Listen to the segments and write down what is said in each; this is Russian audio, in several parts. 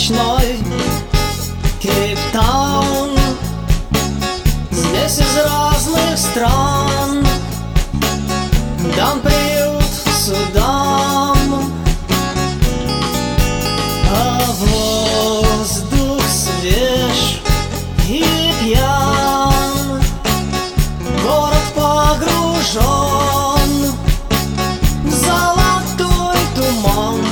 ночной Кейптаун. Здесь из разных стран дам приют судам, а воздух свеж и пьян, город погружен в золотой туман.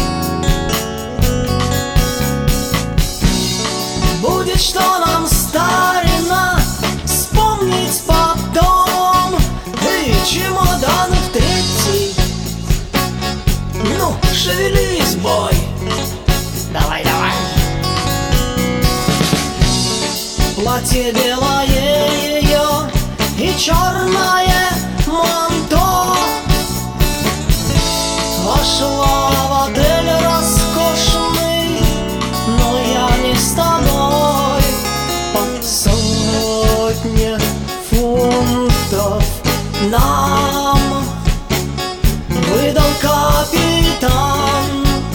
Будет что нам, старина, вспомнить потом, и чемодан в третий. Ну, шевелись, бой, давай, давай. Платье белое ее и черное манто вошла в отель роскошный, но я не с тобой. По сотне фунтов нам выдал капитан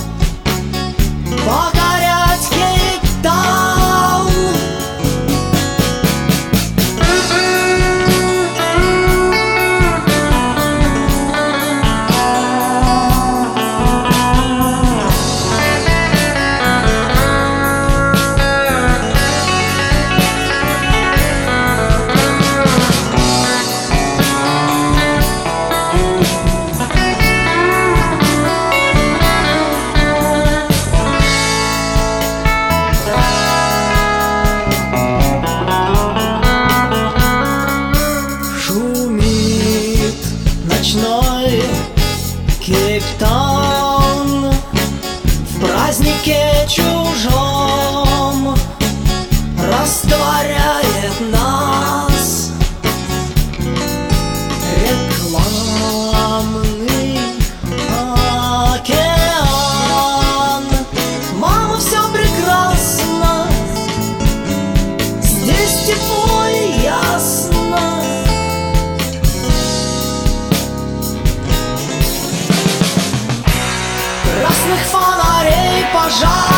покорять Кейптаун. Ночной Кейптаун в празднике чужом растворяет нас. Рекламный океан. Мама, все прекрасно, здесь тепло и ясно. Красных фонарей пожар